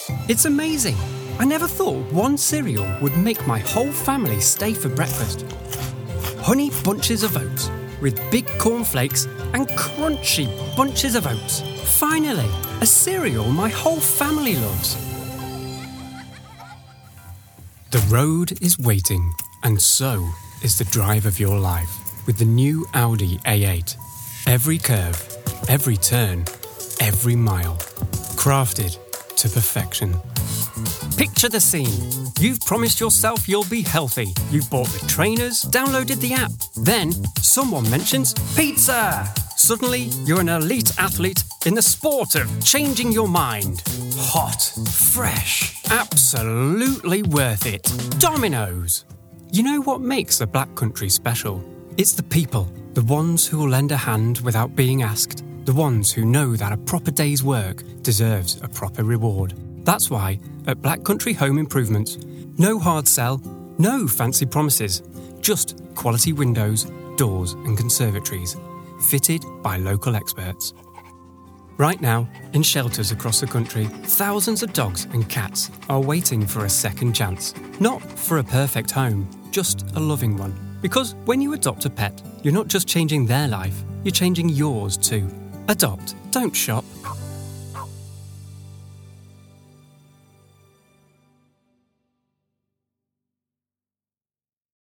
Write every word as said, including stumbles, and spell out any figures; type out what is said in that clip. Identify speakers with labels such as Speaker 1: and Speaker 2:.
Speaker 1: It's amazing. I never thought one cereal would make my whole family stay for breakfast. Honey bunches of oats with big cornflakes and crunchy bunches of oats. Finally, a cereal my whole family loves. The road is waiting, and so is the drive of your life with the new Audi A eight. Every curve, every turn, every mile, crafted to perfection. Picture the scene. You've promised yourself you'll be healthy. You've bought the trainers, downloaded the app. Then someone mentions pizza. Suddenly, you're an elite athlete in the sport of changing your mind. Hot, fresh, absolutely worth it. Domino's. You know what makes the Black Country special? It's the people, the ones who will lend a hand without being asked, the ones who know that a proper day's work deserves a proper reward. That's why, at Black Country Home Improvements, no hard sell, no fancy promises, just quality windows, doors and conservatories, fitted by local experts. Right now, in shelters across the country, thousands of dogs and cats are waiting for a second chance. Not for a perfect home, just a loving one. Because when you adopt a pet, you're not just changing their life, you're changing yours too. Adopt, don't shop.